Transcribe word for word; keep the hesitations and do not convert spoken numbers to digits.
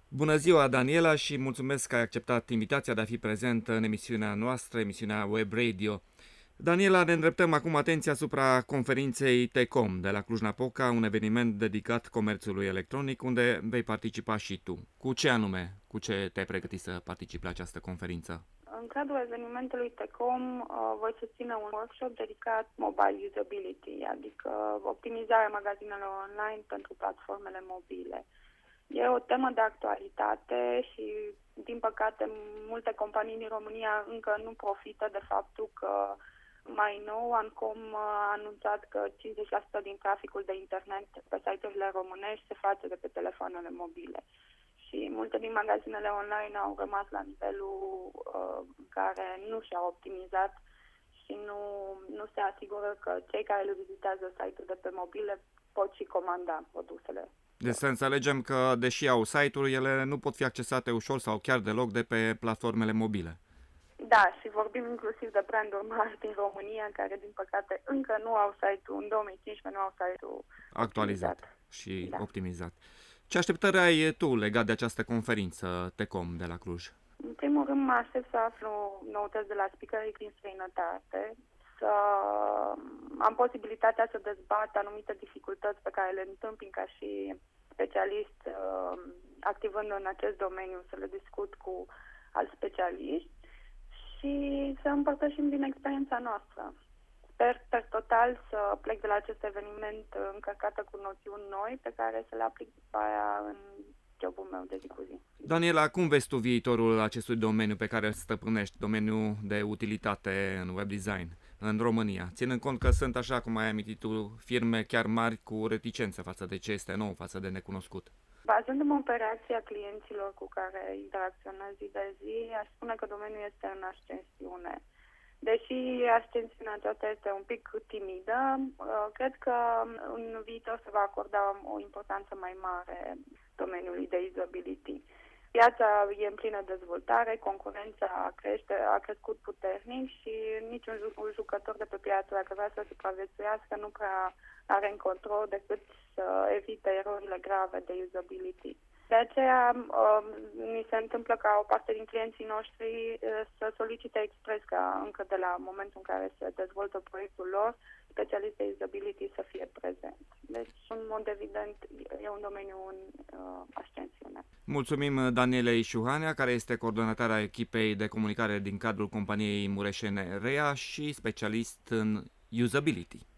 Bună ziua, Daniela, și mulțumesc că ai acceptat invitația de a fi prezentă în emisiunea noastră, emisiunea Web Radio. Daniela, ne îndreptăm acum atenția asupra conferinței TECOM de la Cluj-Napoca, un eveniment dedicat comerțului electronic, unde vei participa și tu. Cu ce anume? Cu ce te-ai pregătit să participi la această conferință? În cadrul evenimentului TECOM uh, voi susține un workshop dedicat mobile usability, adică optimizarea magazinelor online pentru platformele mobile. E o temă de actualitate și, din păcate, multe companii din România încă nu profită de faptul că mai nou Ancom a anunțat că cincizeci la sută din traficul de internet pe site-urile românești se face de pe telefoanele mobile. Și multe din magazinele online au rămas la nivelul uh, care nu și-au optimizat și nu, nu se asigură că cei care le vizitează site-ul de pe mobile pot și comanda produsele. Deci să înțelegem că, deși au site-uri, ele nu pot fi accesate ușor sau chiar deloc de pe platformele mobile. Da, și vorbim inclusiv de branduri mari din România care, din păcate, încă nu au site-ul, în două mii cincisprezece nu au site-ul actualizat optimizat și da. optimizat. Ce așteptări ai tu legat de această conferință TECOM de la Cluj? În primul rând mă aștept să aflu noutăți de la speakerii din străinătate, să am posibilitatea să dezbat anumite dificultăți pe care le întâmpin ca și specialist uh, activând în acest domeniu, să le discut cu alți specialiști și să împărtășim din experiența noastră. Sper, per total, să plec de la acest eveniment încărcată cu noțiuni noi pe care să le aplic după aia în jobul meu de zi cu zi. Daniela, cum vezi tu viitorul acestui domeniu pe care îl stăpânești, domeniul de utilitate în web design în România, ținând cont că sunt, așa cum ai amintit tu, firme chiar mari cu reticență față de ce este nou, față de necunoscut? Bazându-mă pe reacția clienților cu care interacționez zi de zi, aș spune că domeniul este în ascensiune. Deși ascensiunea aceasta este un pic timidă, cred că în viitor se va acorda o importanță mai mare domeniului de usability. Piața e în plină dezvoltare, concurența crește, a crescut puternic și niciun jucător de pe piață, dacă vrea să supraviețuiască, nu prea are în control decât să evite erorile grave de usability. De aceea ni se întâmplă ca o parte din clienții noștri să solicite expres ca încă de la momentul în care se dezvoltă proiectul lor, specialist de usability să fie prezent. Deci, în mod evident, e un domeniu în uh, ascensiune. Mulțumim Danielei Șuhanea, care este coordonatoarea echipei de comunicare din cadrul companiei mureșene R E A și specialist în usability.